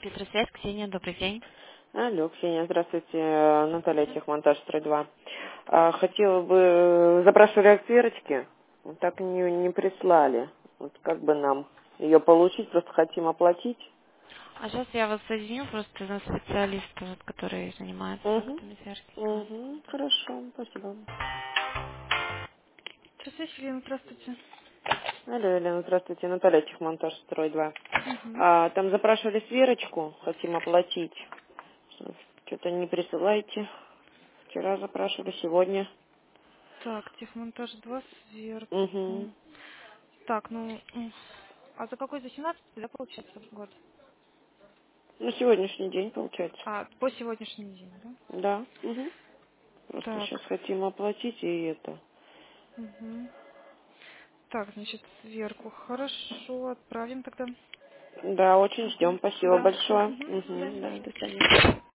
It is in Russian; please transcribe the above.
Петросвязь, Ксения, добрый день. Алло, Ксения, здравствуйте. Наталья, техмонтаж, строй 2. Хотела бы, запрашивали отвертки, вот так не прислали. Вот как бы нам ее получить, просто хотим оплатить. А сейчас я вас соединю просто на специалиста, вот, который занимается Угу, актами Сверхтеха. угу, хорошо, спасибо. Здравствуйте, Елена, здравствуйте. Алло, Елена, здравствуйте. Наталья, техмонтаж, строй 2. Угу. Там запрашивали сверочку, хотим оплатить. Что-то не присылаете. Вчера запрашивали, сегодня. Так, техмонтаж 2 сверху. Угу. Так, ну, а за какой, за 17, да, получается, год? На сегодняшний день, получается. А, по сегодняшний день, да? Да. Угу. Просто сейчас Так, хотим оплатить и это. угу. Так, значит, сверху. Хорошо, отправим тогда. Да, очень Угу. ждем. Спасибо Да, все, большое. угу. До Угу, свидания. да, до свидания.